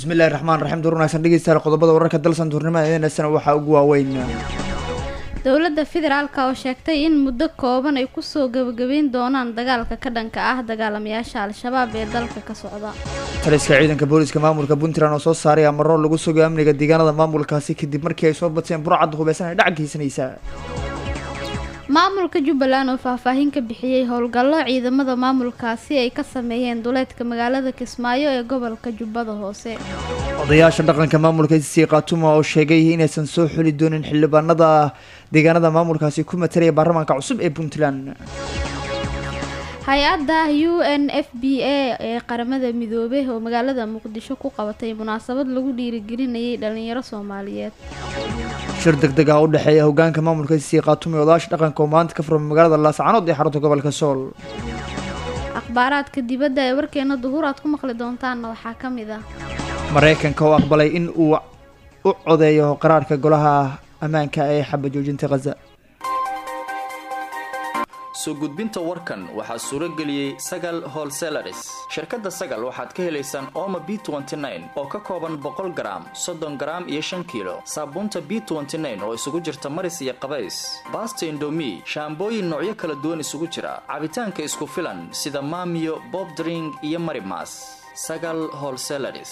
bismillahi raxmaan raxiim door wanaagsan dhegeystayaal qodobada wararka dalsan duurnimada waxaa ugu waaweyn dowladda federaalka oo sheegtay in muddo kooban ay kusoo gabagabeyn doonaan dagaalka ka dhanka ah dagaalamayaasha al-shabaab ee dalka ka socda. taliska ciidanka booliska maamulka Puntland oo soo saaray amarro lagu sugo amniga deegaanada maamulkaasi kadib markii ay soo bateen burcad hubeysan ay dhac geysanaysa. maamulka Jubbaland oo faahfaahin ka bixiyay howlgallo ciidamada maamulkaasi ay ka sameeyeen duleedka magaalada Kismaayo ee gobolka Jubbada Hoose. odayaasha dhaqanka maamulka SC Khatuma oo sheegay inaysan soo xuli doonin xildhibaanada deegaanada maamulkaasi ku matalaya baarlamaanka cusub ee Puntland. hay-adda UNFPA ee qaramada midoobay oo magaalada Muqdisho ku qabatay munaasabad lagu dhiirigelinayay dhalinyaro Soomaaliyeed. shir degdeg ah u dhaxeeya hoggaanka maamulka SC Khatuma iyo odayaasha dhaqanka oo maanta ka furan magaalada Laascaanood ee xarunta gobolka Sool. akhbaaraadka dibadda ee warkeena duhur aad ku maqli doontaan waxaa ka mid ah Mareykanka oo aqbalay in uu u codeeyo qaraarka golaha ammaanka ee xabad joojinta Gaza. soo gudbinta warkan waxaa suuro geliyay Sagal Wholesalers. shirkadda Sagal waxaad ka helaysaan Omo B29 oo ka kooban 100 gram, 30 gram iyo 5 kilo. Saabuunta B29 oo isugu jirta maris iyo qabays. Basta Indomie, shaambooyin noocyo kala duwan isugu jira. Cabitaanka isku filan sida Maamiyo, Bob Drink iyo Marimas. Sagal Wholesalers.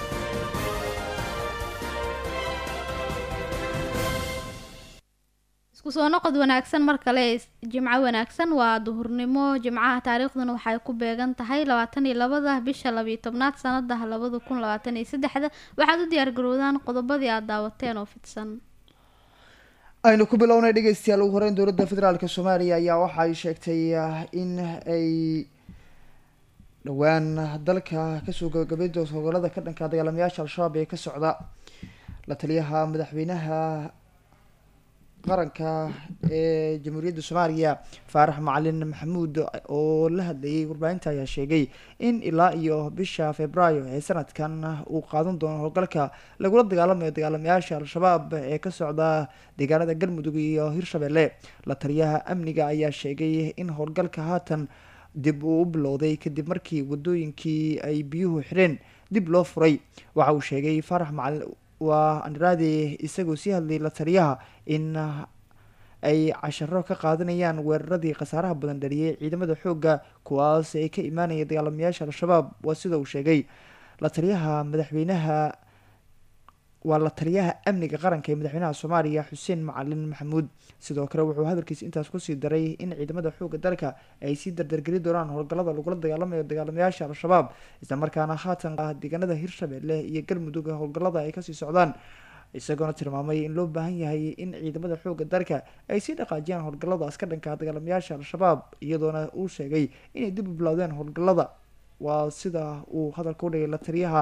soo noqod wanaagsan mar kale jimco wanaagsan waa duhurnimo jimcaha taariikhduna waxay ku beegan tahay 22 bisha 12 sanada 2023 waxaad u diyaar garoodaan qodobadii aad daawateen oo fidsan. aynu ku bilownay dhageystayaal ugu horeyn dowladda federaalka Soomaaliya ayaa waxa ay sheegtay in ay dhawaan dalka ka soo gabagabeyn doonto howlgallada ka dhanka dagaalamayaasha al-shabaab ee ka socda. la taliyaha madaxweynaha qaranka ee jamhuuriyadda Soomaaliya Faarax Macalin Maxamuud oo la hadlayay warbaahinta ayaa sheegay in ilaa iyo bisha Febraayo ee sanadkan uu qaadan doono howlgalka lagula dagaalamayo dagaalamayaasha al-shabaab ee ka socda deegaanada Galmudug iyo Hirshabelle. la taliyaha amniga ayaa sheegay in howlgalka haatan dib u bilowday kadib markii wadooyinkii ay biyuhu xireen dib loo furay. waxa uu sheegay Faarax Macalin waa anraadi isagoo sii hadlay la taliyaha in ay casharo ka qaadanayaan weeraradii khasaaraha badan dhaliyay ciidamada xoogga kuwaas ay ka imaanaya dagaalamayaasha al-shabaab. waa sida uu sheegay la taliyaha madaxweynaha waa la taliyaha amniga qaranka ee madaxweynaha Soomaaliya Xuseen Macalin Maxamuud. sidoo kale wuxuu hadalkiisa intaas ku sii daray in ciidamada xoogga dalka ay sii dardargelin doonaan howlgallada lagula dagaalamayo dagaalamayaasha al-shabaab isla markaana haatan deegaanada Hirshabelle iyo Galmudug howlgallada ay kasii socdaan, isagoona tilmaamay in loo baahan yahay in ciidamada xoogga dalka ay sii dhaqaajiyaan howlgalladaas ka dhanka dagaalamayaasha al-shabaab iyadoona uu sheegay inay dib u bilowdeen howlgallada. waa sida uu hadalka u dhigay la taliyaha.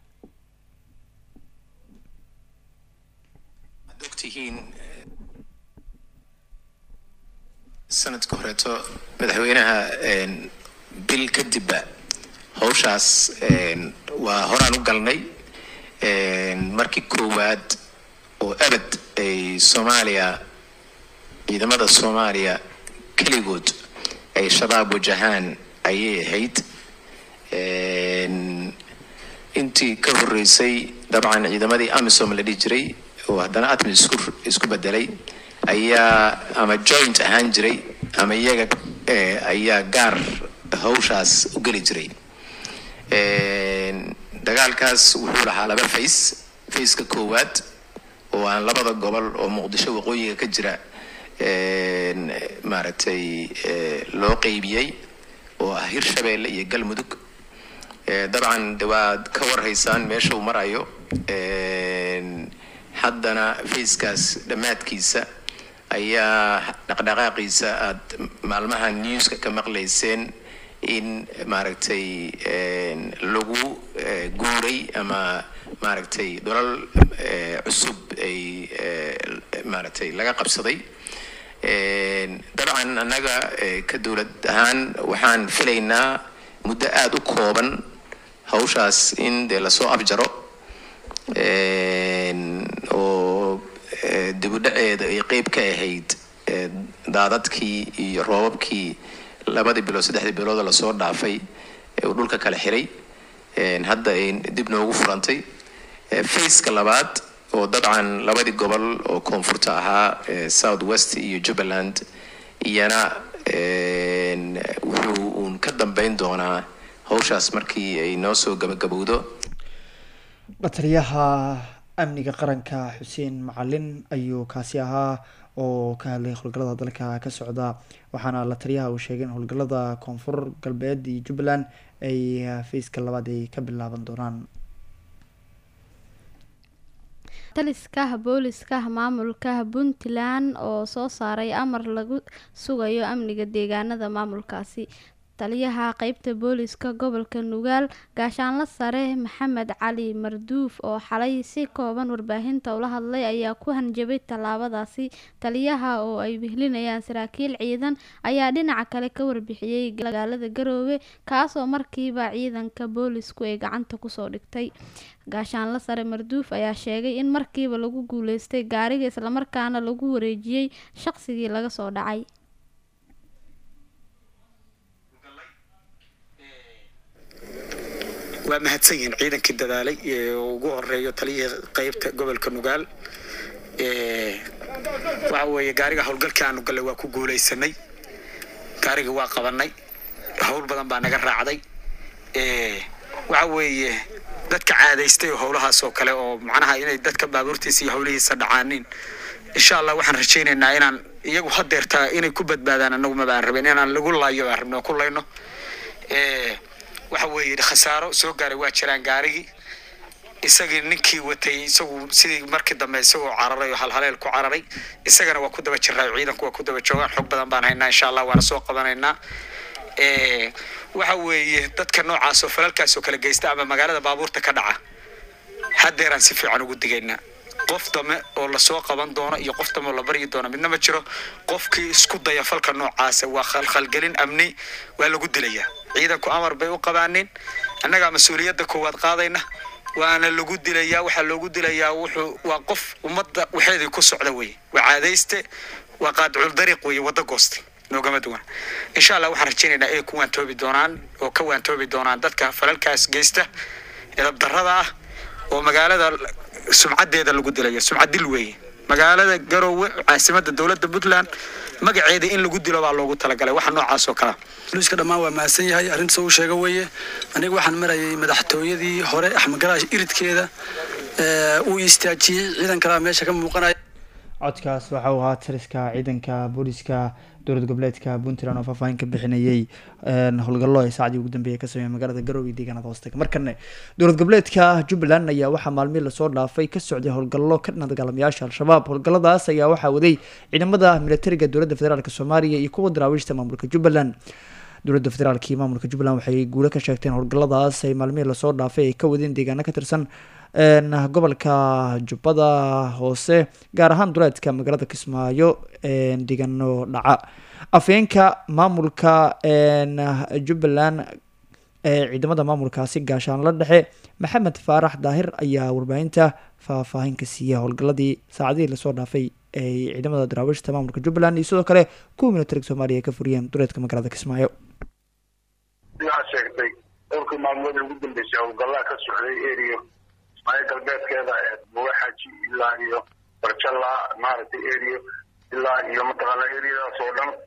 sanadka horeeto madaxweynaha bil kadib howshaas waa horaan u galnay markii koowaad oo abad ay Soomaaliya ciidamada Soomaaliya kaligood ay shabaab wajahaan ayay ahayd. intii ka horeysay dabcan ciidamadii AMISOM la dhigi jiray oo haddana ATMIS isku bedelay ayaa ama joint ahaan jiray ama iyaga ayaa gaar hawshaas u gali jiray. dagaalkaas wuxuu lahaa laba face ka koowaad oo aan labada gobol oo Muqdisho waqooyiga ka jira maaragtay loo qaybiyay oo ah Hirshabelle iyo Galmudug. dabcan dawaad ka warhaysaan meesha uu marayo. haddana facekaas dhamaadkiisa ayaa dhaqdhaqaaqiisa aad maalmaha newska ka maqlayseen in maaragtay lagu guuray ama maaragtay dolal cusub ay maaragtay laga qabsaday. dabcan annaga ka dowlad ahaan waxaan filaynaa muddo aad u kooban hawshaas in dee lasoo afjaro oo dib u dhaceeda ay qayb ka ahayd daadadkii iyo roobabkii 2 bilood 3 bilood la soo dhaafay ee dhulka kala xiray. hadda ay dib noogu furantay faceka labaad oo dabcan labadii gobol oo koonfurta ahaa south west iyo Jubbaland iyana wuxuu uun ka dambeyn doonaa hawshaas markii ay noo soo gabagabowdo. la-taliyaha amniga qaranka xuseen macalin ayuu kaasi ahaa oo ka hadlay howlgallada dalka ka socda, waxaana la-taliyaha uu sheegay in howlgallada koonfur galbeed iyo Jubbaland ay fayska labaad ay ka bilaaban doonaan. taliska booliska maamulka Puntland oo soo saaray amar lagu sugayo amniga deegaanada maamulkaasi. taliyaha qaybta booliska gobolka Nugaal gaashaanle sare Maxamed Cali Marduuf oo xalay si kooban warbaahinta ula hadlay ayaa ku hanjabay tallaabadaasi. taliyaha oo ay wehlinayaan saraakiil ciidan ayaa dhinaca kale ka warbixiyay magaalada Garowe kaasoo markiiba ciidanka boolisku ay gacanta kusoo dhigtay. gaashaanle sare Marduuf ayaa sheegay in markiiba lagu guuleystay gaariga isla markaana lagu wareejiyay shaqsigii laga soo dhacay. waa mahadsanyihiin ciidankii dadaalay ee ugu horeeyo taliyihii qaybta gobolka Nugaal. waxa weeye gaariga howlgalkii aanu galay waa ku guuleysanay, gaariga waa qabanay, hawl badan baa naga raacday. waxa weeye dadka caadaystay howlahaas oo kale oo macnaha inay dadka baabuurtiisa iyo howlihiisa dhacaanin, insha Allah waxaan rajaynaynaa inaan iyagu hadeerta inay ku badbaadaan, anagu ma baan rabin inaan lagu laayo, baan rabnaa ku layno. waxa weeye khasaaro soo gaaray waa jiraan gaarigi isagii ninkii watay isagu sidii markii dambe isagoo cararay oo halhaleel ku cararay, isagana waa ku daba jiray, ciidanku waa ku daba joogaan, xog badan baan haynaa, insha Allah waana soo qabanaynaa. waxa weeye dadka noocaas oo falalkaas oo kala geysta ama magaalada baabuurta ka dhaca hadeeraan si fiican ugu digaynaa. qof dame oo la soo qaban doono iyo qof dame oo la bari doono midna ma jiro. qofkii isku daya falka noocaas waa khalkhalgelin amni, waa lagu dilayaa. ciidanku amar bay u qabaaneen, annaga mas'uuliyadda koowaad qaadayna, waana lagu dilayaa. waxa loogu dilayaa waa qof ummadda waxeedii ku socda weeye, waa caadayste, waa qaadcul dariiq weeye, wada gooste noogama duwan. insha Allah waxaan rajaynaynaa inay ku waantoobi doonaan oo ka waantoobi doonaan dadka falalkaas geysta edab darrada ah oo magaalada sumcadeeda lagu dilayo. sumcad dil weeye. magaalada Garowe caasimadda dowladda Puntland magaceeda in lagu dilo baa loogu talagalay waxa noocaas oo kala. booliska dhamaan waa maasan yahay arrinta uu sheegay weeye. aniga waxaan marayay madaxtooyadii hore Axmed Garaash iridkeeda uu istaajiyay ciidan kala meesha ka muuqanay. codkaas waxa uu ahaa taliska ciidanka booliska dowlad goboleedka Puntland oo faahfaahin ka bixinayay howlgallo ay saacadii ugu dambeeyay ka sameeyay magaalada Garowe deegaanada hoostaga. markana dowlad goboleedka Jubbaland ayaa waxaa maalmihi la soo dhaafay ka socday howlgallo ka dhan dagaalamayaasha al-shabaab. howlgalladaas ayaa waxaa waday ciidamada militariga dowladda federaalka Soomaaliya iyo kuwa daraawiishta maamulka Jubbaland. dowladda federaalka iyo maamulka Jubbaland waxay guulo ka sheegteen howlgalladaas ay maalmihi la soo dhaafay ay ka wadeen deegaano ka tirsan gobolka Jubbada Hoose, gaar ahaan duleedka magaalada Kismaayo deegaano dhaca. afeenka maamulka Jubbaland ciidamada maamulkaasi gaashaanle dhexe Maxamed Faarax Daahir ayaa warbaahinta faahfaahin ka siiyay howlgalladii saacadihii lasoo dhaafay ay ciidamada daraawiishta maamulka Jubbaland iyo sidoo kale kuwa militariga Soomaaliya ka furiyeen duleedka magaalada Kismaayo. sheegtay dhowrkii maalmood ugu dambeysay howlgallada ka socday area Ismaaciil galbeedkeeda Buuxaji ilaa iyo Barjalla maaragtay area ilaa iyo mataqaana areadaas oo dhan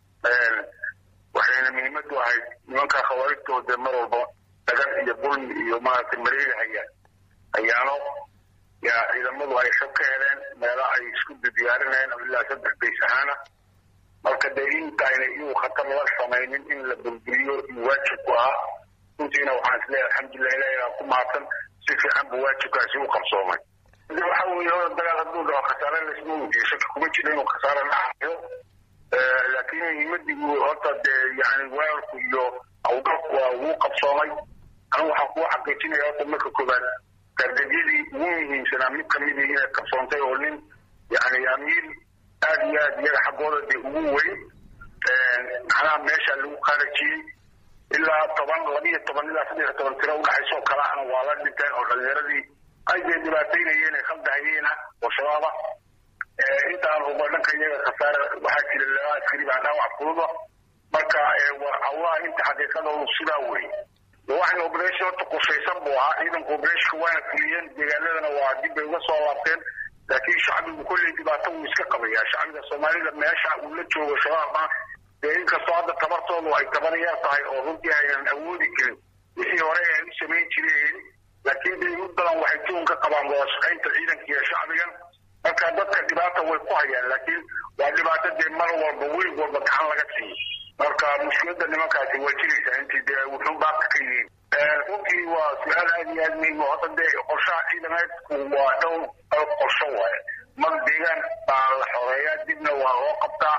waxayna muhiimadu ahayd nimanka khawaarijtooda mar walba dagan iyo bulmi iyo maaragtay mareegahaya ayaano yaa ciidamadu ay shab ka heleen meelo ay isku diyaarinayeen ilaa 3 bays ahaana. marka deegaanka inay iyagu khatar la samaynin in la burburiyo waajib ku ah. runtiina waxaan isleeyahay alxamdulilah ilaahay ku mahadsan si fiican buu waajibkaasi u qabsoomay. waxa weeye dagaal hadduu dhaco khasaare laysma weydiiyo, shaki kuma jiro inuu khasaare dhacayo, laakiin muhiimadiigu horta dee yani weerarku iyo howlgalku waa ugu qabsoomay. anigu waxaan kugu xaqiijinaya horta marka koobaad gargadyadii ugu muhiimsanaa mid kamid inay qabsoontay oo nin yani amiir aad iyo aad iyaga xaggooda dee ugu weyn macnaha meesha lagu qaarajiyey ilaa 12 ilaa 13 tiro udhaxayso kalahana waa la dhinteen oo dhalinyaradii ay dee dhibaataynayeen ay khaldahayeen oo shabaaba. intaan uba dhanka iyaga khasaare waxaa jira 2 askari baa dhaawac fududa. marka waa allah inta xaqiiqadoodu sidaa wey. waxaan operation qorsaysan buu ahaa ciidanka operation waana fuliyeen deegaanadana waa dib bay uga soo laabteen laakiin shacbigu kolley dhibaato wuu iska qabayaa shacbiga soomaalida meesha uu la joogo shabaabna inkastoo hadda tabartoodu ay tabar yar tahay oo runtii aynan awoodi karin wixii hore ay u samayn jireen laakiin dee mid badan waxay tuun ka qabaan wada shaqaynta ciidanka iyo shacbigan marka dadka dhibaata way ku hayaan laakiin waa dhibaato dee mar walba welig walba gacan laga siiyo marka mushkiladda nimankaasi waa jiraysaa intii dee wuxuu baabka ka yihiin runtii waa su-aal aad iyo aad muhiim hadda dee qorshaha ciidamaadku waa dhowr qorsho waaye mar deegaan baa la xoreeyaa dibna waa loo qabtaa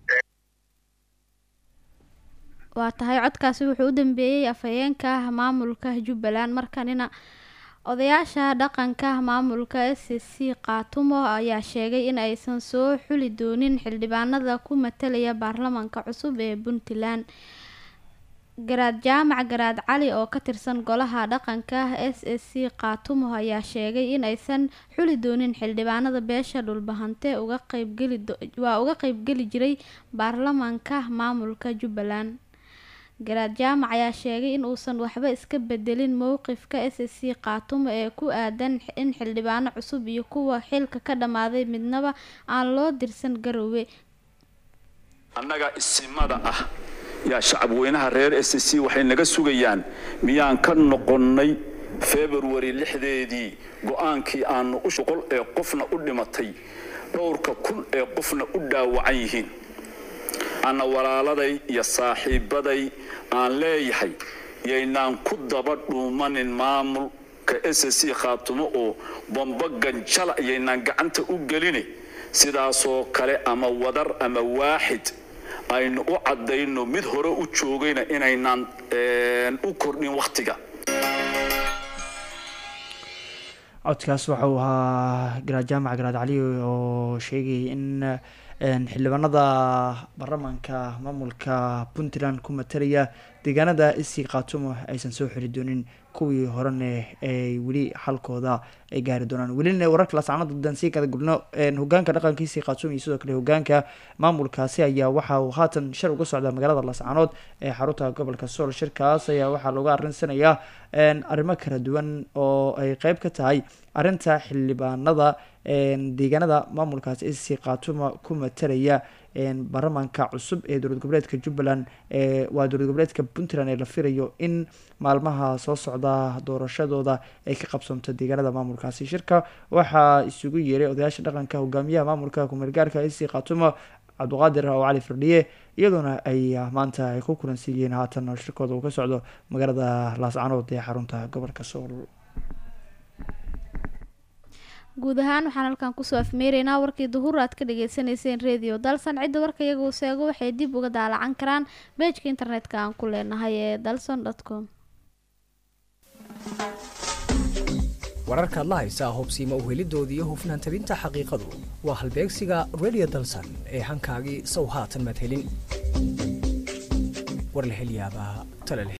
waa tahay codkaasi wuxuu u dambeeyey afhayeenka maamulka Jubbaland markanina odayaasha dhaqanka maamulka SSC Qaatumo ayaa sheegay in aysan soo xuli doonin xildhibaanada ku matalaya baarlamaanka cusub ee Puntland garaad jaamac garaad cali oo ka tirsan golaha dhaqanka SSC Qaatumo ayaa sheegay in aysan xuli doonin xildhibaanada beesha dhulbahante uga qaybgeli jiray baarlamaanka maamulka Jubbaland garaad jaamac ayaa sheegay in uusan waxba iska bedelin mowqifka SSC Qaatumo ee ku aadan in xildhibaano cusub iyo kuwa xilka ka dhamaaday midnaba aan loo dirsan Garowe annaga isimada ah yaa shacabweynaha reer SSC waxay naga sugayaan miyaan ka noqonnay February 6deedii go'aankii aanu u shaqol ee qofna u dhimatay dhowrka kun ee qofna u dhaawacan yihiin ana walaaladay iyo saaxiibaday aan leeyahay yaynaan ku daba dhuumanin maamulka SSC Qaatumo oo bombagan jala yaynaan gacanta u gelin sidaasoo kale ama wadar ama waaxid aynu u cadayno mid hore u joogayna inaynaan u kordhin waqtiga codkaas waxa uu ahaa garaad jaamac garaad cali oo sheegay in xildhibaanada baarlamaanka maamulka Puntland ku matalaya deegaanada SSC Qaatumo aysan soo xiri doonin kuwii horena ay weli xalkooda ay gaari doonaan welina wararka la socda dansi kada gudno hogaanka dhaqanka SSC Qaatumo iyo sidoo kale hogaanka maamulkaasi ayaa waxa uu haatan shir uga socda magaalada Laascaanood ee xarunta gobolka Sool shirkaas ayaa waxa looga arinsanayaa arrimo kala duwan oo ay qayb ka tahay arinta xildhibaanada deegaanada maamulkaas SSC Qaatumo ku matalaya baarlamaanka cusub ee dowlad goboleedka Jubbaland waa dowlad goboleedka Puntland ee la filayo in maalmaha soo socda doorashadooda ay ka qabsanto deegaanada maamulkaasi shirka waxaa isugu yeeray odayaasha dhaqanka hogaamiyaha maamulka kumeelgaarka SSC Qaatumo Cabduqaadir oo Cali Firdhiye iyaduna ay maanta ay ku kulansiiyeen haatan shirkooda uu ka socdo magaalada Laascaanood ee xarunta gobolka Sool guud ahaan waxaan halkan kusoo afmeeraynaa warkii duhur aad ka dhageysanayseen radio dalsan cidda warka iyaga uu seego waxay dib uga daalacan karaan page-ka internetka aan ku leenahay ee dalson.com wararka la haysa hubsiima u helidoodii iyo hufnaan tabinta xaqiiqadu waa halbeegsiga radio dalsan ee hankaagii sow haatan madhelin war la heliyaaba tala